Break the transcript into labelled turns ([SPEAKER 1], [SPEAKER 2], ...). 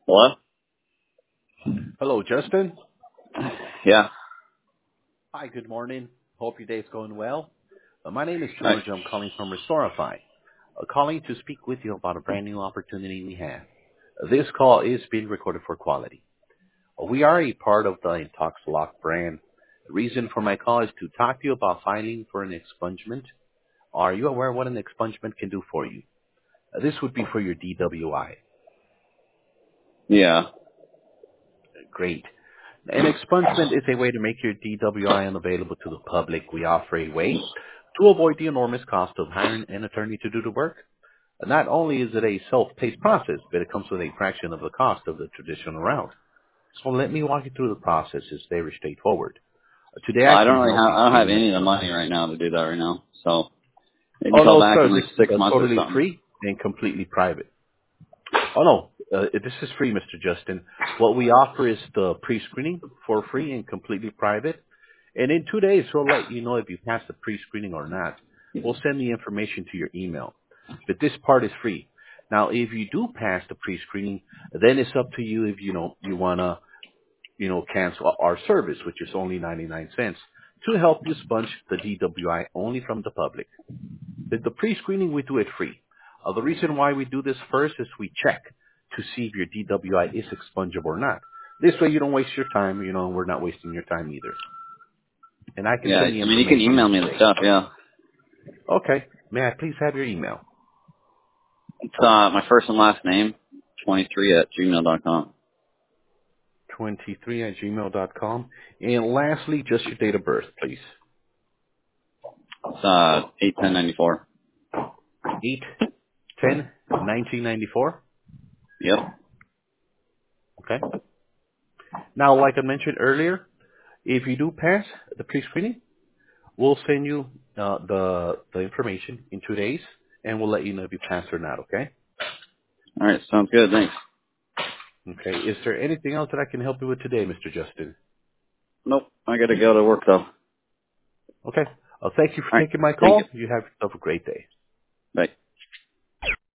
[SPEAKER 1] Hello?
[SPEAKER 2] Hello, Justin.
[SPEAKER 1] Yeah.
[SPEAKER 2] Hi, good morning. Hope your day's going well. My name is
[SPEAKER 1] Hi.
[SPEAKER 2] George. I'm calling from Restorify. Calling to speak with you about a brand new opportunity we have. This call is being recorded for quality. We are a part of the IntoxLock brand. The reason for my call is to talk to you about filing for an expungement. Are you aware what an expungement can do for you? This would be for your DWI.
[SPEAKER 1] Yeah.
[SPEAKER 2] Great. An expungement is a way to make your DWI unavailable to the public. We offer a way to avoid the enormous cost of hiring an attorney to do the work. Not only is it a self-paced process, but it comes with a fraction of the cost of the traditional route. So let me walk you through the process. It's very straightforward. Today
[SPEAKER 1] Well,
[SPEAKER 2] I
[SPEAKER 1] I don't
[SPEAKER 2] can
[SPEAKER 1] really
[SPEAKER 2] help
[SPEAKER 1] have,
[SPEAKER 2] you
[SPEAKER 1] I don't have
[SPEAKER 2] gain.
[SPEAKER 1] any of the money right now to do that right now. So maybe
[SPEAKER 2] Oh
[SPEAKER 1] call
[SPEAKER 2] no,
[SPEAKER 1] back
[SPEAKER 2] sir,
[SPEAKER 1] in like
[SPEAKER 2] this is
[SPEAKER 1] 6 months or
[SPEAKER 2] totally
[SPEAKER 1] something.
[SPEAKER 2] free and completely private. Oh no, this is free, Mr. Justin. What we offer is the pre-screening for free and completely private. And in 2 days, we'll let you know if you pass the pre-screening or not. We'll send the information to your email. But this part is free. Now, if you do pass the pre-screening, then it's up to you if you wanna cancel our service, which is only 99 cents, to help you sponge the DWI only from the public. The pre-screening, we do it free. The reason why we do this first is we check to see if your DWI is expungible or not. This way you don't waste your time, and we're not wasting your time either. And I can
[SPEAKER 1] Yeah.
[SPEAKER 2] send the
[SPEAKER 1] I mean, you can
[SPEAKER 2] information to
[SPEAKER 1] email
[SPEAKER 2] you
[SPEAKER 1] me the
[SPEAKER 2] today.
[SPEAKER 1] stuff. Yeah.
[SPEAKER 2] Okay. May I please have your email?
[SPEAKER 1] It's my first and last name, 23 at gmail.com.
[SPEAKER 2] 23 at gmail.com. And lastly, just your date of birth, please.
[SPEAKER 1] It's 81094.
[SPEAKER 2] 8/10/1994.
[SPEAKER 1] Yep.
[SPEAKER 2] Okay. Now, like I mentioned earlier, if you do pass the pre-screening, we'll send you the information in 2 days, and we'll let you know if you pass or not. Okay?
[SPEAKER 1] All right. Sounds good. Thanks.
[SPEAKER 2] Okay. Is there anything else that I can help you with today, Mr. Justin?
[SPEAKER 1] Nope. I got to go to work though. All
[SPEAKER 2] Okay. Thank you for
[SPEAKER 1] right.
[SPEAKER 2] taking my
[SPEAKER 1] Thank you.
[SPEAKER 2] call. You have yourself a great day.
[SPEAKER 1] Bye.